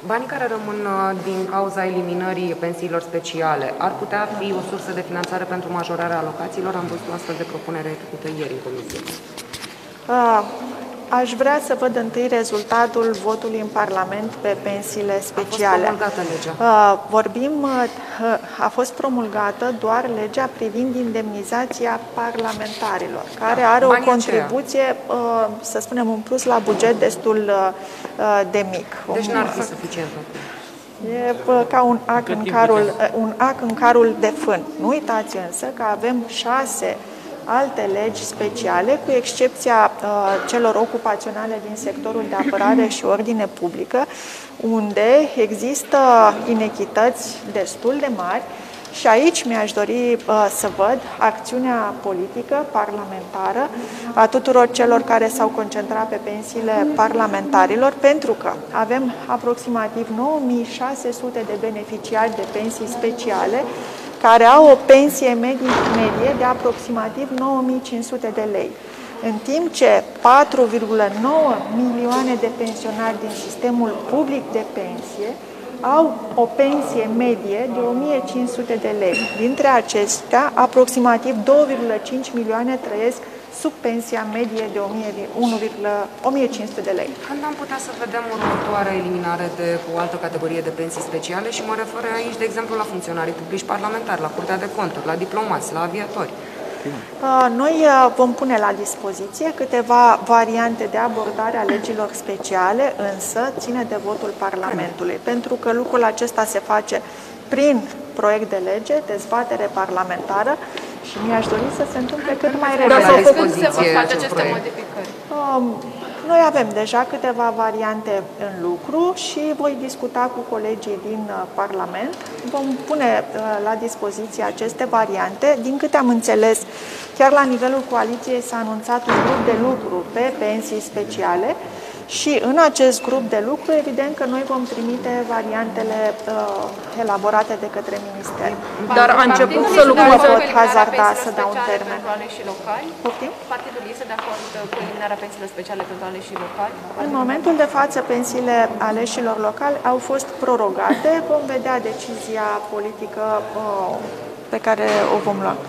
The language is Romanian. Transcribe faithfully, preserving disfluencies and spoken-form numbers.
Banii care rămân din cauza eliminării pensiilor speciale ar putea fi o sursă de finanțare pentru majorarea alocațiilor? Am văzut o astfel de propunere făcută ieri în comisie. Uh, aș vrea să văd întâi rezultatul votului în Parlament pe pensiile speciale. A fost promulgată legea. Uh, vorbim, uh, a fost promulgată doar legea privind indemnizația parlamentarilor, care are o contribuție, uh, să spunem, un plus la buget destul uh, de mic. Deci n-ar fi suficient. E ca un ac, în carul, un ac în carul de fân. Nu uitați însă că avem șase alte legi speciale, cu excepția uh, celor ocupaționale din sectorul de apărare și ordine publică, unde există inechități destul de mari și aici mi-aș dori uh, să văd acțiunea politică, parlamentară, a tuturor celor care s-au concentrat pe pensiile parlamentarilor, pentru că avem aproximativ nouă mii șase sute de beneficiari de pensii speciale, care au o pensie medie, medie de aproximativ nouă mii cinci sute de lei, în timp ce patru virgulă nouă milioane de pensionari din sistemul public de pensie au o pensie medie de o mie cinci sute de lei. Dintre acestea, aproximativ două virgulă cinci milioane trăiesc sub pensia medie de o mie cinci sute de lei. Când am putea să vedem următoarea eliminare de o altă categorie de pensii speciale și mă refer aici, de exemplu, la funcționarii publici parlamentari, la Curtea de Conturi, la diplomați, la aviatori? Noi vom pune la dispoziție câteva variante de abordare a legilor speciale, însă ține de votul Parlamentului, pentru că lucrul acesta se face prin proiect de lege, dezbatere parlamentară și mi-aș dori să se întâmple cât mai repede. Când se vor face aceste modificări? Noi avem deja câteva variante în lucru și voi discuta cu colegii din Parlament. Vom pune la dispoziție aceste variante. Din câte am înțeles, chiar la nivelul coaliției s-a anunțat un grup de lucru pe pensii speciale și în acest grup de lucru, evident că noi vom trimite variantele uh, elaborate de către Minister. Dar a început să lucreze. Nu pot hazarda să dau un termen. Poftim? Partidul este de acord cu eliminarea pensiilor speciale pentru aleșii locali? În momentul de față, pensiile aleșilor locali au fost prorogate. Vom vedea decizia politică uh, pe care o vom lua.